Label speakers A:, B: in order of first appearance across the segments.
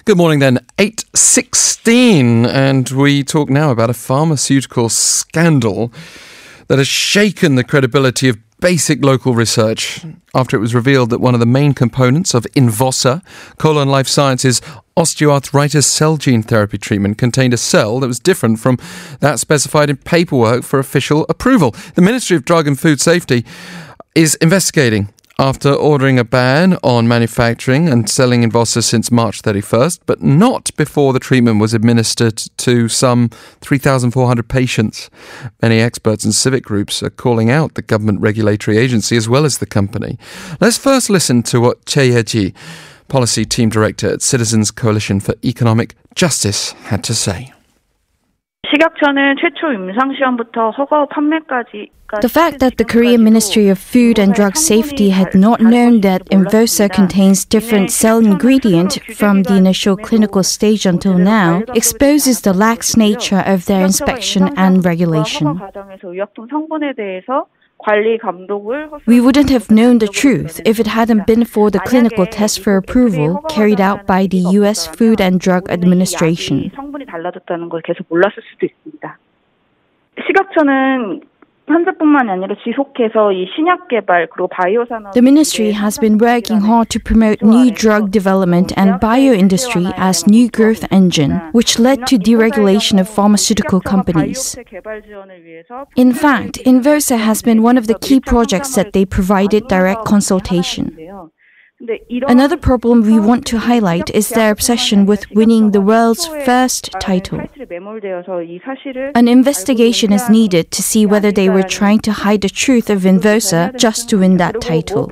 A: Good morning then, 8:16, and we talk now about a pharmaceutical scandal that has shaken the credibility of basic local research after it was revealed that one of the main components of Invosa, Colon Life Sciences' osteoarthritis cell gene therapy treatment contained a cell that was different from that specified in paperwork for official approval. The Ministry of Drug and Food Safety is investigating after ordering a ban on manufacturing and selling Invosa since March 31st, but not before the treatment was administered to some 3,400 patients. Many experts and civic groups are calling out the government regulatory agency as well as the company. Let's first listen to what Choi Ye-ji, Policy Team Director at Citizens Coalition for Economic Justice, had to say.
B: The fact that the Korean Ministry of Food and Drug Safety had not known that Invosa contains different cell ingredient from the initial clinical stage until now exposes the lax nature of their inspection and regulation. We wouldn't have known the truth if it hadn't been for the clinical test for approval carried out by the U.S. Food and Drug Administration. The ministry has been working hard to promote new drug development and bioindustry as new growth engine, which led to deregulation of pharmaceutical companies. In fact, Invosa has been one of the key projects that they provided direct consultation. Another problem we want to highlight is their obsession with winning the world's first title. An investigation is needed to see whether they were trying to hide the truth of Invosa just to win that title.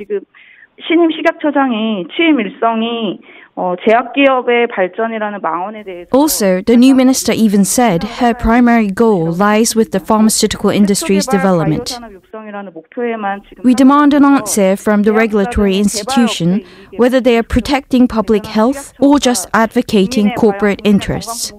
B: Also, the new minister even said her primary goal lies with the pharmaceutical industry's development. We demand an answer from the regulatory institution whether they are protecting public health or just advocating corporate interests.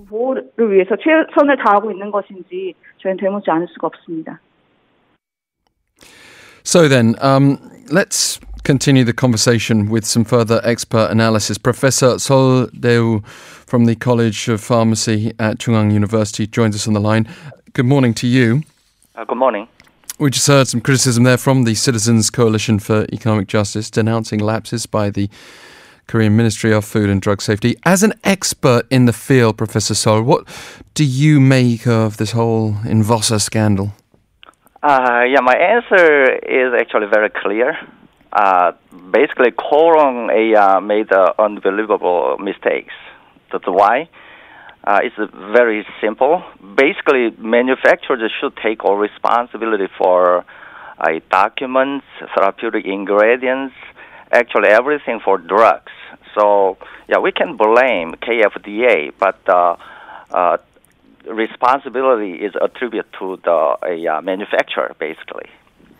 A: So then, let's continue the conversation with some further expert analysis. Professor Sol Deu from the College of Pharmacy at Chungang University joins us on the line. Good morning to you.
C: Good morning.
A: We just heard some criticism there from the Citizens Coalition for Economic Justice denouncing lapses by the Korean Ministry of Food and Drug Safety. As an expert in the field, Professor Sol, what do you make of this whole Invosa scandal?
C: My answer is actually very clear. Basically, Colon made unbelievable mistakes. That's why. It's very simple. Basically, manufacturers should take all responsibility for documents, therapeutic ingredients, actually everything for drugs. So, we can blame KFDA, but responsibility is attributed to the manufacturer, basically.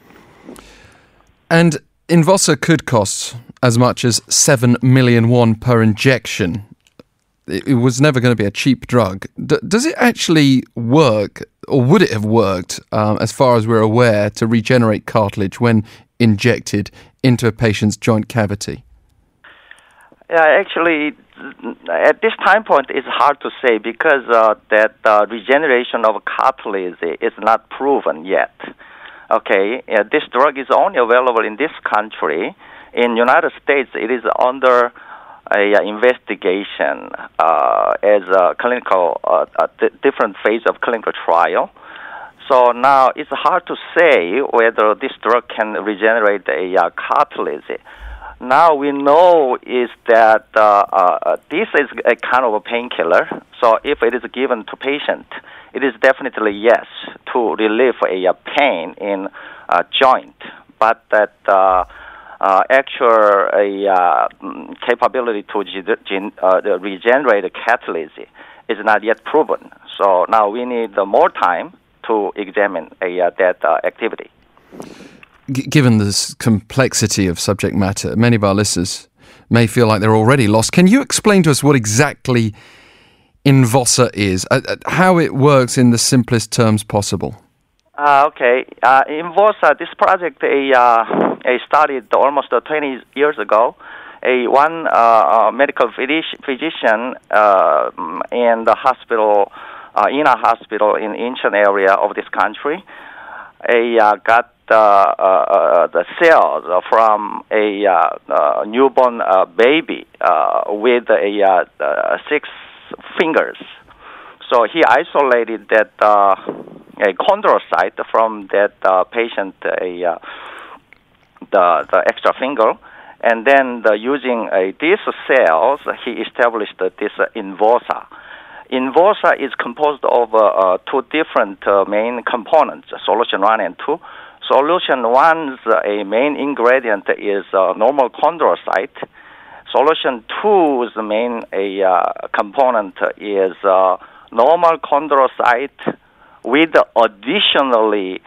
A: And Invosa could cost as much as 7 million won per injection. It was never going to be a cheap drug. Does it actually work, or would it have worked, as far as we're aware, to regenerate cartilage when injected into a patient's joint cavity?
C: Actually, at this time point, it's hard to say because that regeneration of cartilage is not proven yet. Okay, this drug is only available in this country. In United States, it is under investigation as a clinical, different phase of clinical trial. So now it's hard to say whether this drug can regenerate a cartilage. Now we know is that this is a kind of a painkiller. So if it is given to patient, it is definitely yes to relieve a pain in a joint, but that actual capability to regenerate the cartilage is not yet proven. So now we need more time to examine that activity.
A: Given this complexity of subject matter, many of our listeners may feel like they're already lost. Can you explain to us what exactly Invosa is, how it works in the simplest terms possible?
C: Okay. Invosa, this project started almost 20 years ago one medical physician in the hospital, in a hospital in Incheon area of this country, got the cells from a newborn baby with 6 fingers. So he isolated that a chondrocyte from that patient, the extra finger, and then using these cells, he established this INVOSA. INVOSA is composed of 2 different main components, solution 1 and 2. Solution 1's main ingredient is normal chondrocyte. Solution 2's main component is normal chondrocyte with additionally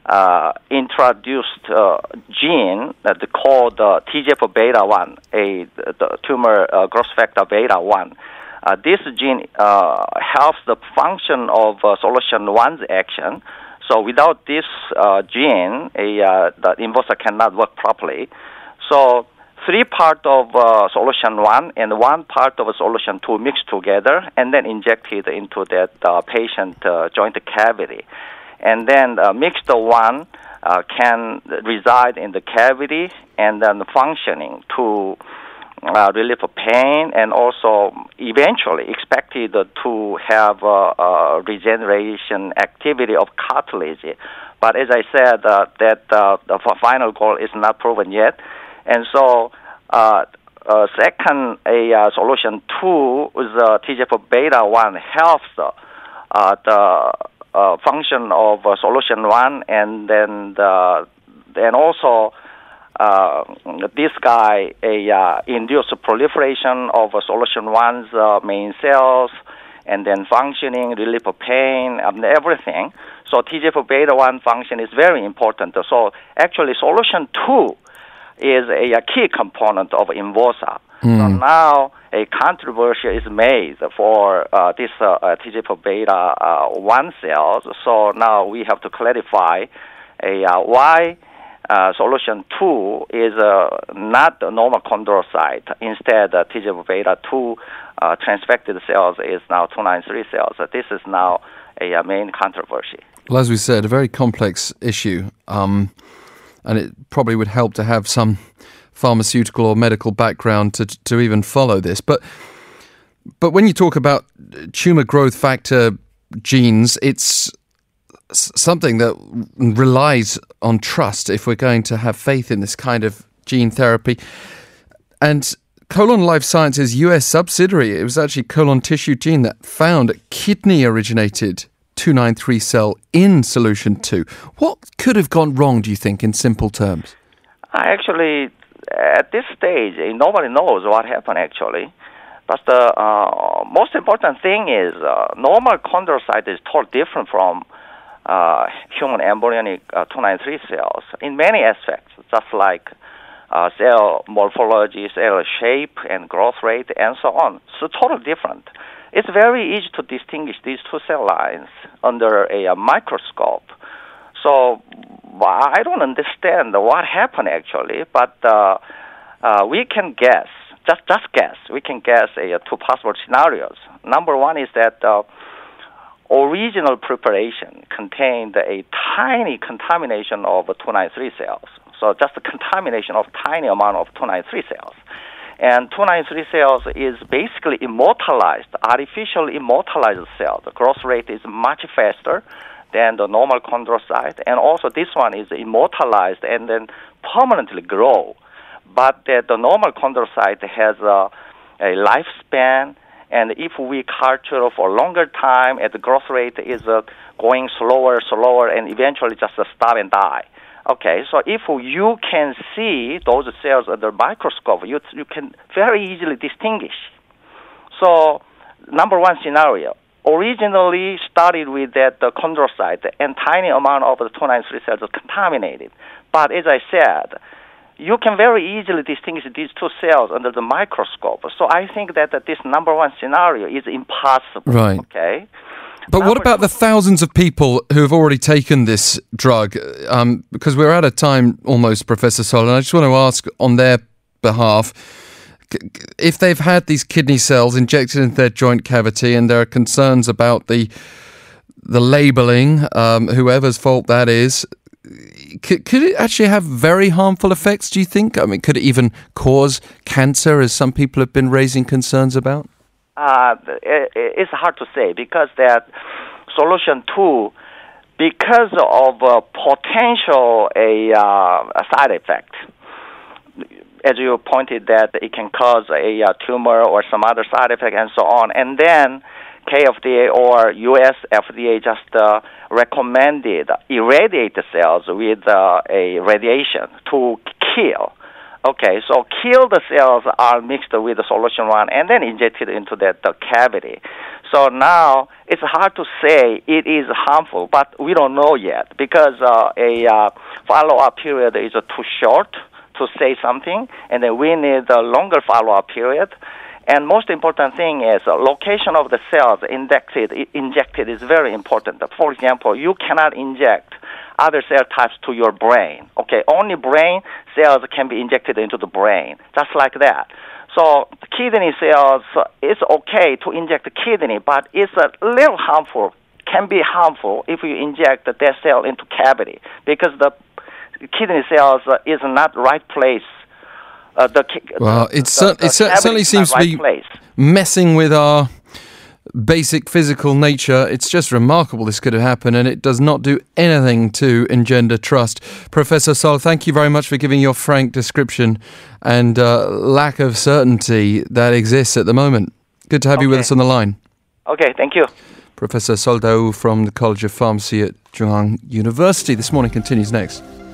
C: introduced gene that called TGF-beta1, the tumor growth factor beta-1. This gene helps the function of solution 1's action. So without this gene, the INVOSA cannot work properly. So 3 parts of solution 1 and 1 part of solution 2 mixed together and then injected into that patient joint cavity. And then mixed one can reside in the cavity and then functioning to relieve pain and also eventually expected to have regeneration activity of cartilage. But as I said, that the final goal is not proven yet. And so second, solution 2 is TGF-beta1 helps the function of solution 1, and then also this guy induce proliferation of solution 1's main cells, and then functioning, relief of pain, and everything. So TGF-beta1 function is very important. So actually, solution 2 is a key component of INVOSA. So now a controversy is made for this TGF-beta1 cells. So now we have to clarify why solution 2 is not the normal chondrocyte. Instead, TGF-beta2 transfected cells is now 293 cells. So this is now a main controversy.
A: Well, as we said, a very complex issue, and it probably would help to have some pharmaceutical or medical background to even follow this. But when you talk about tumor growth factor genes, it's something that relies on trust if we're going to have faith in this kind of gene therapy. And Colon Life Sciences' US subsidiary, it was actually Colon Tissue Gene that found a kidney-originated 293 cell in solution 2. What could have gone wrong, do you think, in simple terms?
C: Actually, at this stage, nobody knows what happened, actually. But the most important thing is normal chondrocyte is totally different from human embryonic 293 cells in many aspects, just like cell morphology, cell shape, and growth rate, and so on. So totally different. It's very easy to distinguish these 2 cell lines under a microscope. So I don't understand what happened actually, but we can guess, just guess. We can guess 2 possible scenarios. Number one is that original preparation contained a tiny contamination of 293 cells. So just a contamination of tiny amount of 293 cells. And 293 cells is basically immortalized, artificially immortalized cell. The growth rate is much faster than the normal chondrocyte. And also this one is immortalized and then permanently grow. But the normal chondrocyte has a lifespan, and if we culture for a longer time, the growth rate is going slower, and eventually just stop and die. Okay, so if you can see those cells under microscope, you can very easily distinguish. So, number one scenario, originally started with that chondrocyte and tiny amount of the 293 cells are contaminated. But as I said, you can very easily distinguish these 2 cells under the microscope. So I think that this number one scenario is impossible.
A: Right.
C: Okay.
A: But what about the thousands of people who have already taken this drug? Because we're out of time almost, Professor Sol, and I just want to ask on their behalf, if they've had these kidney cells injected into their joint cavity and there are concerns about the labeling, whoever's fault that is, could it actually have very harmful effects, do you think? I mean, could it even cause cancer, as some people have been raising concerns about?
C: It's hard to say because that solution 2, because of potential a side effect, as you pointed that it can cause a tumor or some other side effect and so on, and then KFDA or US FDA just recommended irradiate the cells with a radiation to kill. Okay, so kill the cells are mixed with the solution 1 and then injected into the cavity. So now it's hard to say it is harmful, but we don't know yet because a follow-up period is too short to say something, and then we need a longer follow-up period. And most important thing is location of the cells injected is very important. For example, you cannot inject other cell types to your brain. Okay, only brain cells can be injected into the brain, just like that. So kidney cells, it's okay to inject the kidney, but it's a little harmful, can be harmful if you inject that cell into cavity because the kidney cells is not right place.
A: It certainly seems to be messing with our basic physical nature. It's just remarkable this could have happened, and it does not do anything to engender trust. Professor Sol, thank you very much for giving your frank description and lack of certainty that exists at the moment. Good to have you with us on the line.
C: Okay, thank you.
A: Professor Sol Dau from the College of Pharmacy at Chung Ang University. This Morning continues next.